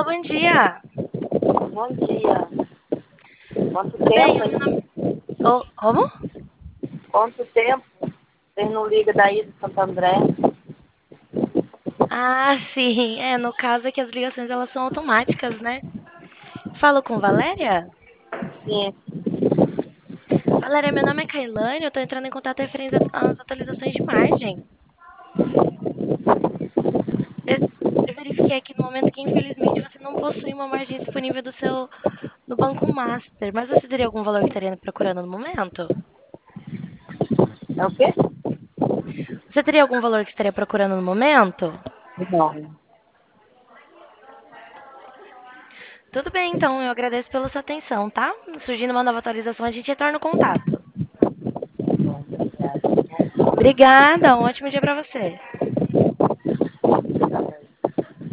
bom dia. Bom dia. Quanto Tudo bem? tempo, O meu hein? nome... como? Quanto tempo? Vocês não ligam daí de Santo André? Ah, sim. No caso é que as ligações elas são automáticas, né? Falo com Valéria? Sim. Valéria, meu nome é Kailane, eu tô entrando em contato referente às atualizações de margem. Eu eu verifiquei aqui no momento que, infelizmente, você não possui uma margem disponível no Banco Master, mas você teria algum valor que estaria procurando no momento? É o quê? Você teria algum valor que estaria procurando no momento? Não. Tudo bem, então, eu agradeço pela sua atenção, tá? Surgindo uma nova atualização, a gente retorna o contato. Não, obrigada. Obrigada, um ótimo dia pra você.